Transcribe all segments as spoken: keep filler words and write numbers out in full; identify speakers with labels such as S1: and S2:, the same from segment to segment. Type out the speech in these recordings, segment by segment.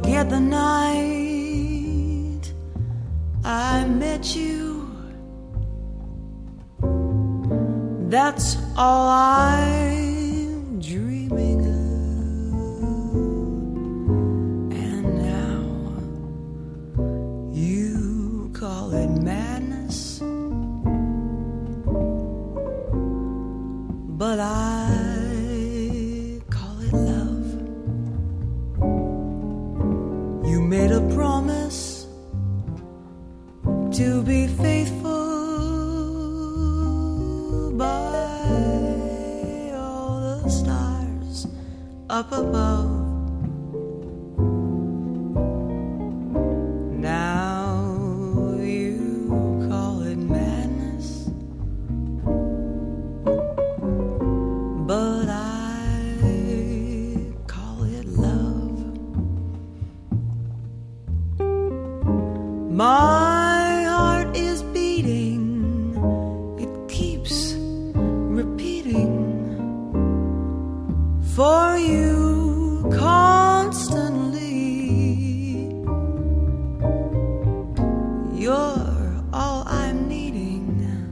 S1: forget the night I met you. That's all I'm dreaming of. And now you call it madness, but I call it love. You made a promise to be faithful by all the stars up above. Now you call it madness, but I call it love. My heart is beating, it keeps repeating for you constantly. You're all I'm needing,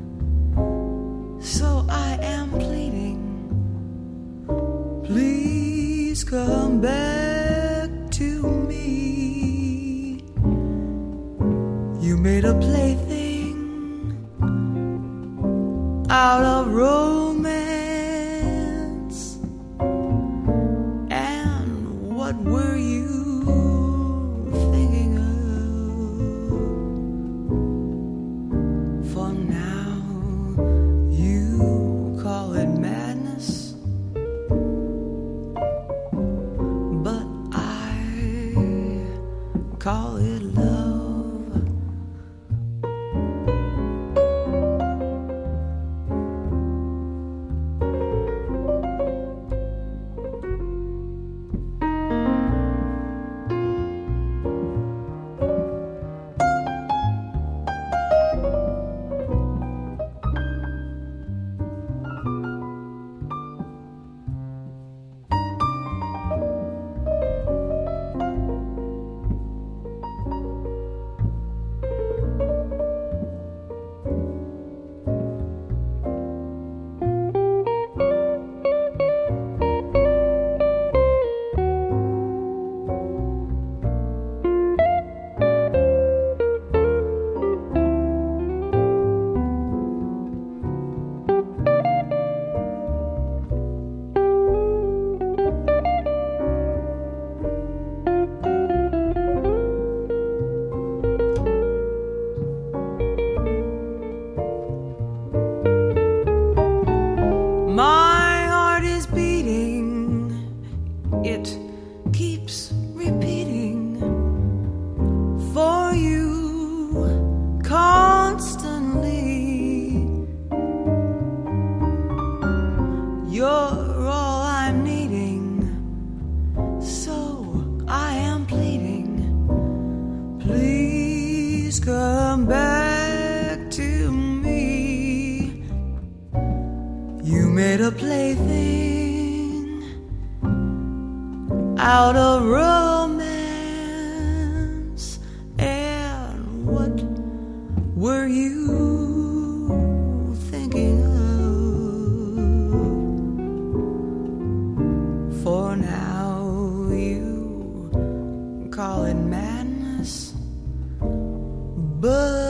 S1: so I am pleading. Please come back to me. You made a plaything out of romance, and what were you thinking of? For now you call it madness, but I call it love. My heart is beating, it keeps repeating for you constantly. You're all I'm needing, so I am pleading. Please come back to me. You made a plaything out of romance, and what were you thinking of? For now you call it madness, but